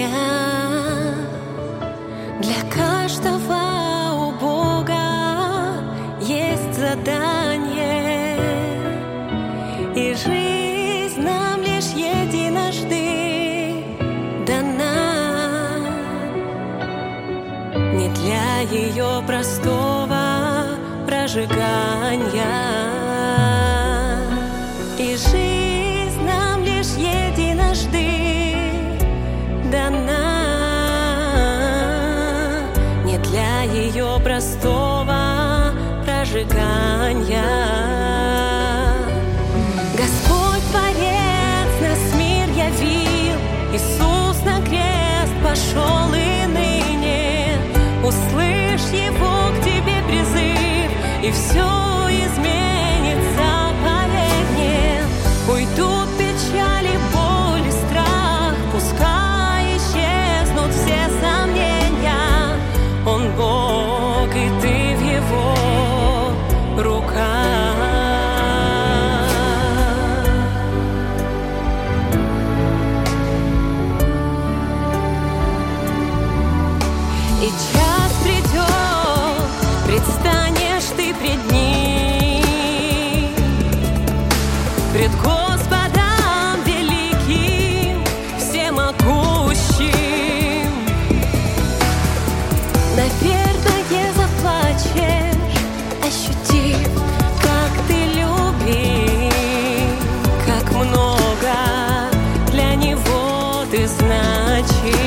Для каждого у Бога есть задание, и жизнь нам лишь единожды дана. Не для ее простого прожигания, и жизнь нам лишь единожды дана. Не для ее простого прожигания. Господь Творец нас мир явил, Иисус на крест пошел и ныне. Услышь его к тебе призыв, и все изменится, поверь мне. Уйдут печали, боль и страх, пускай исчезнут все сомнения. Он Бог, и ты в его руках. И час придет, предстанешь ты пред ним, пред Господом великим, всемогущим. Наверное, заплачешь, ощутив, как ты любим, как много для него ты значишь.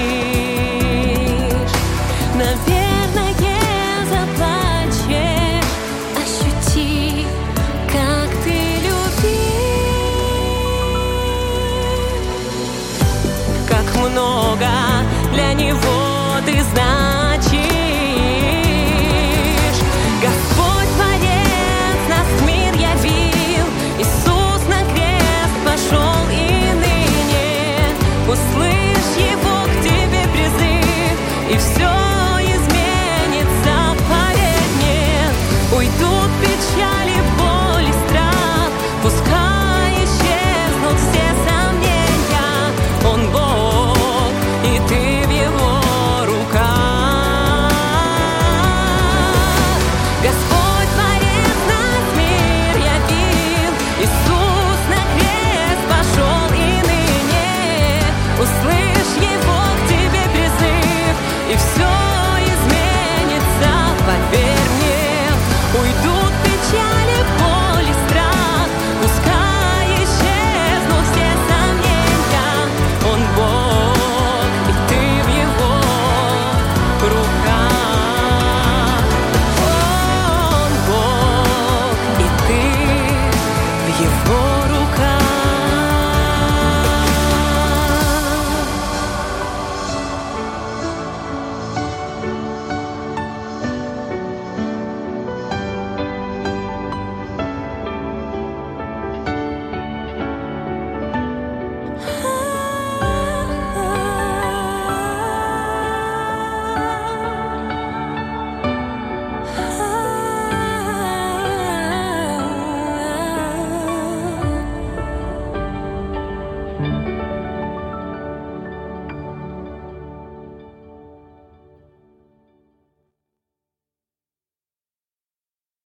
Наверное, заплачешь, ощутив, как ты любим, как много для него ты знаешь.